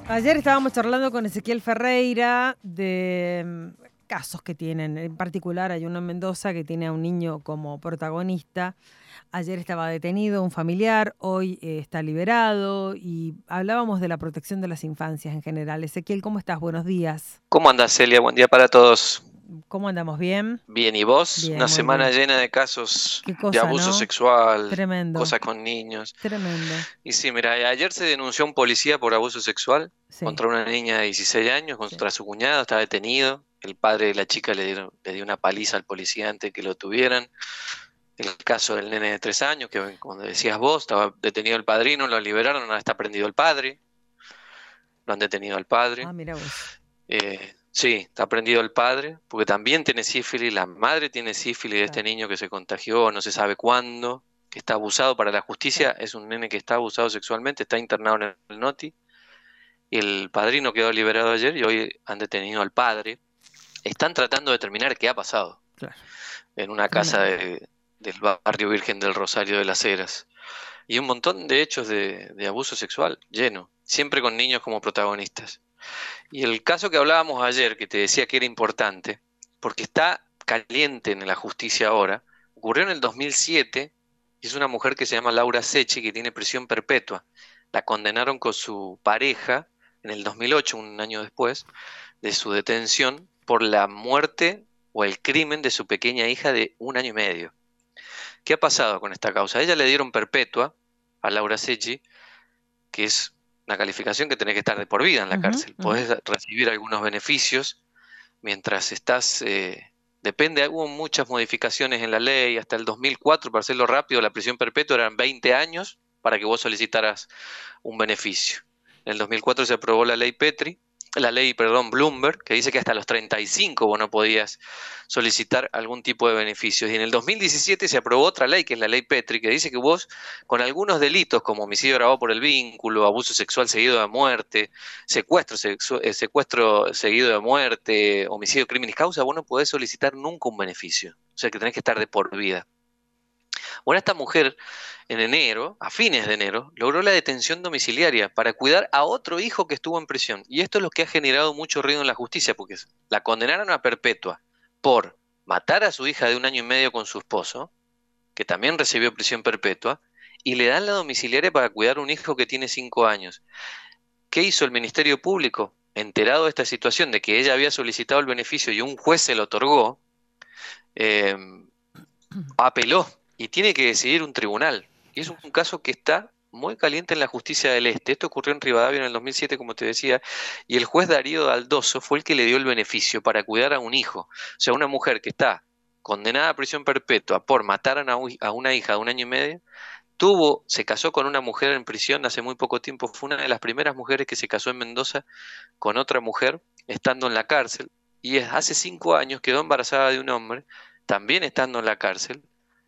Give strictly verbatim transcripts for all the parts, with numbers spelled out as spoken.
Ayer estábamos charlando con Ezequiel Ferreira de mm, casos que tienen. En particular hay uno en Mendoza que tiene a un niño como protagonista. Ayer estaba detenido un familiar, hoy eh, está liberado y hablábamos de la protección de las infancias en general. Ezequiel, ¿cómo estás? Buenos días. ¿Cómo andás, Celia? Buen día para todos. ¿Cómo andamos? ¿Bien? Bien, ¿y vos? Bien, Una muy semana bien. llena de casos Qué de cosa, abuso ¿no? sexual, Tremendo, cosas con niños. tremendo. Y sí, mira, ayer se denunció a un policía por abuso sexual Sí, contra una niña de dieciséis años, sí. contra su cuñado, está detenido. El padre de la chica le dieron- le dio una paliza al policía antes que lo tuvieran. El caso del nene de tres años, que como decías vos, estaba detenido el padrino, lo liberaron, ahora está prendido el padre, lo han detenido al padre. Ah, mira vos. Eh, sí, está prendido el padre, porque también tiene sífilis, la madre tiene sífilis de este Claro, niño que se contagió, no se sabe cuándo, que está abusado para la justicia, claro. es un nene que está abusado sexualmente, está internado en el Noti, y el padrino quedó liberado ayer y hoy han detenido al padre. Están tratando de determinar qué ha pasado Claro, en una casa tremendo. de- del barrio Virgen del Rosario de las Heras. Y un montón de hechos de, de abuso sexual, lleno, siempre con niños como protagonistas. Y el caso que hablábamos ayer, que te decía que era importante, porque está caliente en la justicia ahora, ocurrió en el dos mil siete y es una mujer que se llama Laura Secchi que tiene prisión perpetua. La condenaron con su pareja en el dos mil ocho, un año después de su detención, por la muerte o el crimen de su pequeña hija de un año y medio. ¿Qué ha pasado con esta causa? A ella le dieron perpetua a Laura Secchi, que es una calificación que tenés que estar de por vida en la Ujú, cárcel. ujú. Podés recibir algunos beneficios mientras estás, eh, depende, hubo muchas modificaciones en la ley, hasta el dos mil cuatro, para hacerlo rápido, la prisión perpetua eran veinte años para que vos solicitaras un beneficio. En el dos mil cuatro se aprobó la ley Petri, la ley, perdón, Bloomberg, que dice que hasta los treinta y cinco vos no podías solicitar algún tipo de beneficios. Y en el dos mil diecisiete se aprobó otra ley, que es la ley Petri, que dice que vos, con algunos delitos como homicidio agravado por el vínculo, abuso sexual seguido de muerte, secuestro, sexu- eh, secuestro seguido de muerte, homicidio, crímenes causa, vos no podés solicitar nunca un beneficio. O sea que tenés que estar de por vida. Bueno, esta mujer en enero, a fines de enero, logró la detención domiciliaria para cuidar a otro hijo que estuvo en prisión. Y esto es lo que ha generado mucho ruido en la justicia, porque la condenaron a perpetua por matar a su hija de un año y medio con su esposo, que también recibió prisión perpetua, y le dan la domiciliaria para cuidar a un hijo que tiene cinco años. ¿Qué hizo el Ministerio Público? Enterado de esta situación, de que ella había solicitado el beneficio y un juez se lo otorgó, eh, apeló y tiene que decidir un tribunal. Y es un Claro. caso que está muy caliente en la justicia del Este. Esto ocurrió en Rivadavia en el dos mil siete, como te decía, y el juez Darío Daldoso fue el que le dio el beneficio para cuidar a un hijo. O sea, una mujer que está condenada a prisión perpetua por matar a una, a una hija de un año y medio, tuvo, se casó con una mujer en prisión hace muy poco tiempo, fue una de las primeras mujeres que se casó en Mendoza con otra mujer estando en la cárcel, y hace cinco años quedó embarazada de un hombre, también estando en la cárcel,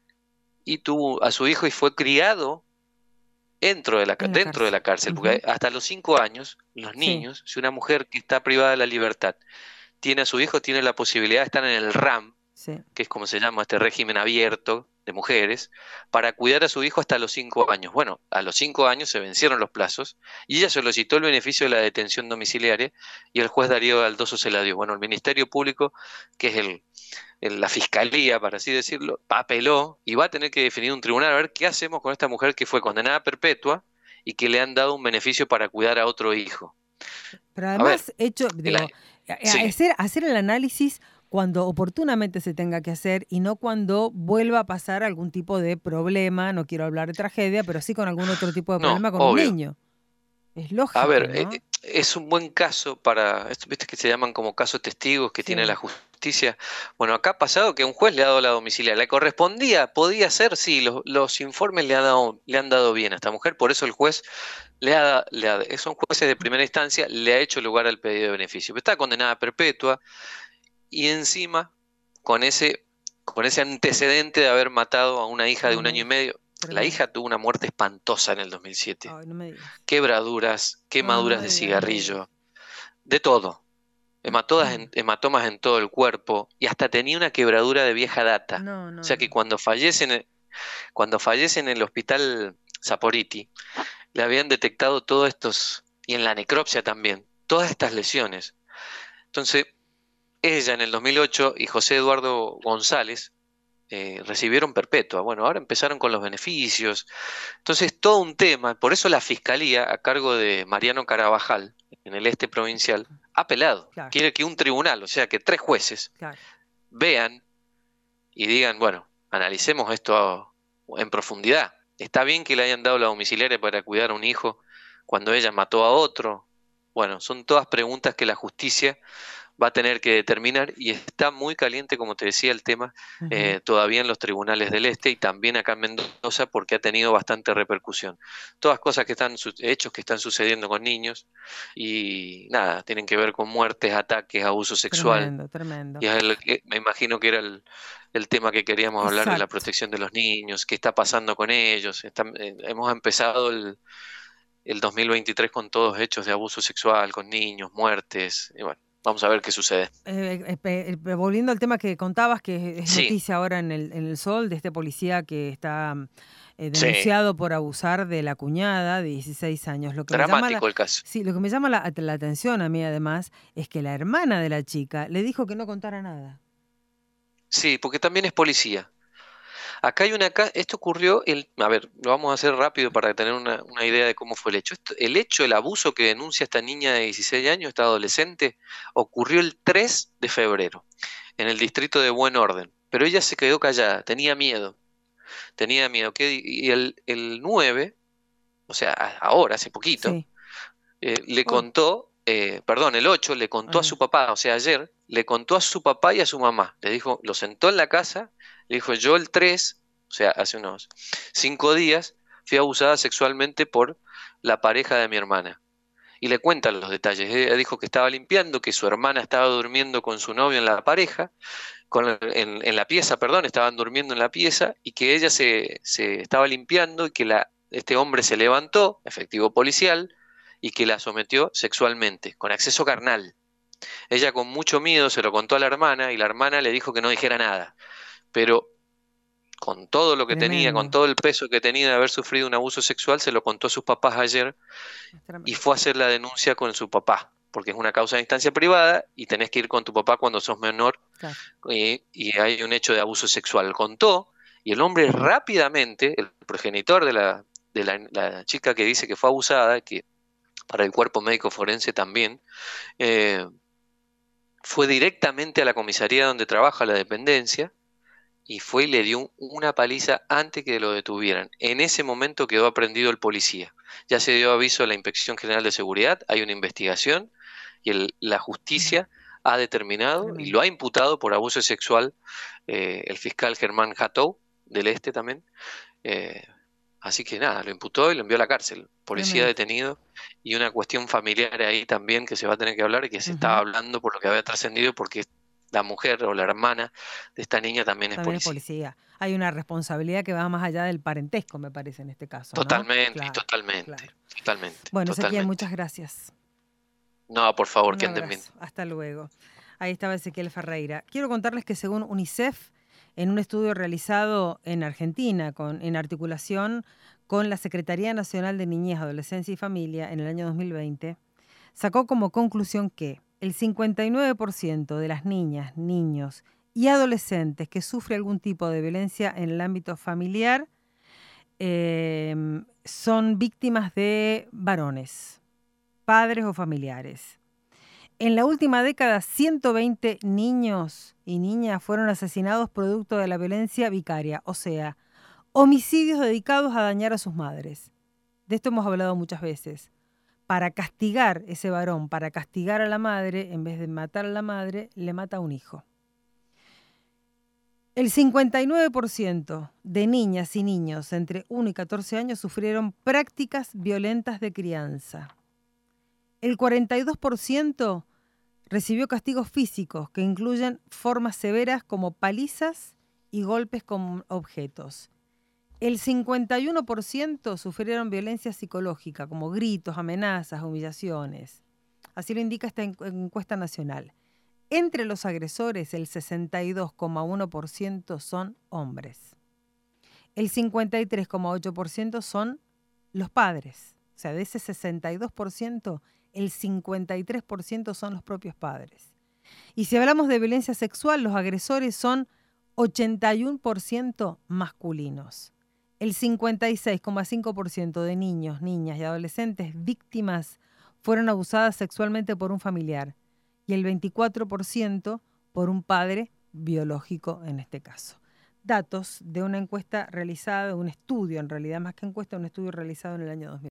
y tuvo a su hijo y fue criado dentro de la, En la dentro de cárcel. la cárcel, porque Ujú. hasta los cinco años, los Sí, niños, si una mujer que está privada de la libertad tiene a su hijo, tiene la posibilidad de estar en el RAM, sí. que es como se llama este régimen abierto de mujeres, para cuidar a su hijo hasta los cinco años. Bueno, a los cinco años se vencieron los plazos y ella solicitó el beneficio de la detención domiciliaria y el juez Darío Aldoso se la dio. Bueno, el Ministerio Público, que es el, el- la fiscalía, para así decirlo, apeló y va a tener que definir un tribunal a ver qué hacemos con esta mujer que fue condenada a perpetua y que le han dado un beneficio para cuidar a otro hijo. Pero A ver, además, hecho, el, digo, a- a- sí. hacer, hacer el análisis cuando oportunamente se tenga que hacer y no cuando vuelva a pasar algún tipo de problema, no quiero hablar de tragedia, pero sí con algún otro tipo de No, problema con un obvio. niño. Es A lógico, ver, eh, eh, ¿no? es un buen caso para, esto, viste que se llaman como casos testigos que tiene Sí, la justicia. Bueno, acá ha pasado que un juez le ha dado la domiciliaria. ¿Le correspondía? ¿Podía ser? Sí, los, los informes le, ha dado, le han dado bien a esta mujer, por eso el juez le ha, le ha- son jueces de primera instancia, le ha hecho lugar al pedido de beneficio. Pero está condenada a perpetua y encima con ese, con ese antecedente de haber matado a una hija de un año y tremendo, medio. La tremendo. hija tuvo una muerte espantosa en el dos mil siete. Ay, no me digas. Quebraduras, No, no quemaduras me de digas, no me digas. cigarrillo, de todo. Hematodas en- hematomas en todo el cuerpo y hasta tenía una quebradura de vieja data. No, O no, sea que no. cuando fallece en el, cuando fallece en el hospital Saporiti, le habían detectado todos estos y en la necropsia también, todas estas lesiones. Entonces, ella en el dos mil ocho y José Eduardo González eh, recibieron perpetua. Bueno, ahora empezaron con los beneficios. Entonces, todo un tema. Por eso la Fiscalía, a cargo de Mariano Carabajal, en el este provincial, ha apelado. Claro. Quiere que un tribunal, o sea, que tres jueces, Claro. vean y digan, bueno, analicemos esto en profundidad. Está bien que le hayan dado la domiciliaria para cuidar a un hijo cuando ella mató a otro. Bueno, son todas preguntas que la justicia va a tener que determinar y está muy caliente, como te decía, el tema Uh-huh. eh, todavía en los tribunales del Este y también acá en Mendoza porque ha tenido bastante repercusión. Todas cosas que están, hechos que están sucediendo con niños y nada, tienen que ver con muertes, ataques, abuso sexual. Tremendo, tremendo. Y es el, me imagino que era el, el tema que queríamos hablar. Exacto. De la protección de los niños, qué está pasando con ellos. Están, eh, hemos empezado el, el dos mil veintitrés con todos hechos de abuso sexual, con niños, muertes, y bueno. Vamos a ver qué sucede. Eh, eh, eh, volviendo al tema que contabas, que es sí. noticia ahora en el, en el Sol, de este policía que está eh, denunciado sí. por abusar de la cuñada de dieciséis años. Lo que Dramático me llama la, el caso. Sí, lo que me llama la, la atención a mí además es que la hermana de la chica le dijo que no contara nada. Sí, porque también es policía. Acá hay una... Esto ocurrió... El, a ver, lo vamos a hacer rápido para tener una, una idea de cómo fue el hecho. Esto, el hecho, el abuso que denuncia esta niña de dieciséis años, esta adolescente, ocurrió el tres de febrero, en el distrito de Buen Orden. Pero ella se quedó callada, tenía miedo. Tenía miedo. ¿Qué? Y el, el nueve, o sea, ahora, hace poquito, sí. eh, le oh. contó... Eh, perdón, el ocho le contó ah. a su papá, o sea, ayer, le contó a su papá y a su mamá. Le dijo, lo sentó en la casa, le dijo, yo el tres, o sea, hace unos cinco días, fui abusada sexualmente por la pareja de mi hermana. Y le cuentan los detalles. Ella dijo que estaba limpiando, que su hermana estaba durmiendo con su novio en la pareja, con, en, en la pieza, perdón, estaban durmiendo en la pieza, y que ella se, se estaba limpiando y que la, este hombre se levantó, efectivo policial, y que la sometió sexualmente, con acceso carnal. Ella con mucho miedo se lo contó a la hermana y la hermana le dijo que no dijera nada. Pero con todo lo que Tremendo. tenía, con todo el peso que tenía de haber sufrido un abuso sexual, se lo contó a sus papás ayer y fue a hacer la denuncia con su papá, porque es una causa de instancia privada y tenés que ir con tu papá cuando sos menor claro. y, y hay un hecho de abuso sexual. Contó y el hombre rápidamente, el progenitor de la, de la, la chica que dice que fue abusada, que para el cuerpo médico forense también, eh, fue directamente a la comisaría donde trabaja la dependencia y fue y le dio una paliza antes que lo detuvieran. En ese momento quedó aprendido el policía. Ya se dio aviso a la Inspección General de Seguridad, hay una investigación y el, la justicia ha determinado Tremendo. y lo ha imputado por abuso sexual eh, el fiscal Germán Jatou, del Este también. Eh, Así que nada, lo imputó y lo envió a la cárcel. Policía Tremendo. detenido y una cuestión familiar ahí también que se va a tener que hablar y que se uh-huh. estaba hablando por lo que había trascendido porque la mujer o la hermana de esta niña también, también es, policía. es policía. Hay una responsabilidad que va más allá del parentesco, me parece, en este caso. Totalmente, ¿no? claro, totalmente, claro. totalmente. Bueno, totalmente. Ezequiel, muchas gracias. No, por favor, Un que anden bien. Hasta luego. Ahí estaba Ezequiel Ferreira. Quiero contarles que según UNICEF, en un estudio realizado en Argentina, con, en articulación con la Secretaría Nacional de Niñez, Adolescencia y Familia en el año dos mil veinte, sacó como conclusión que el cincuenta y nueve por ciento de las niñas, niños y adolescentes que sufren algún tipo de violencia en el ámbito familiar eh, son víctimas de varones, padres o familiares. En la última década, ciento veinte niños y niñas fueron asesinados producto de la violencia vicaria, o sea, homicidios dedicados a dañar a sus madres. De esto hemos hablado muchas veces. Para castigar ese varón, para castigar a la madre, en vez de matar a la madre, le mata a un hijo. El cincuenta y nueve por ciento de niñas y niños entre uno y catorce años sufrieron prácticas violentas de crianza. El cuarenta y dos por ciento recibió castigos físicos que incluyen formas severas como palizas y golpes con objetos. El cincuenta y uno por ciento sufrieron violencia psicológica, como gritos, amenazas, humillaciones. Así lo indica esta encuesta nacional. Entre los agresores, el sesenta y dos coma uno por ciento son hombres. El cincuenta y tres coma ocho por ciento son los padres, sea, de ese sesenta y dos por ciento, el cincuenta y tres por ciento son los propios padres. Y si hablamos de violencia sexual, los agresores son ochenta y uno por ciento masculinos. El cincuenta y seis coma cinco por ciento de niños, niñas y adolescentes víctimas fueron abusadas sexualmente por un familiar y el veinticuatro por ciento por un padre biológico en este caso. Datos de una encuesta realizada, un estudio en realidad más que encuesta, un estudio realizado en el año dos mil.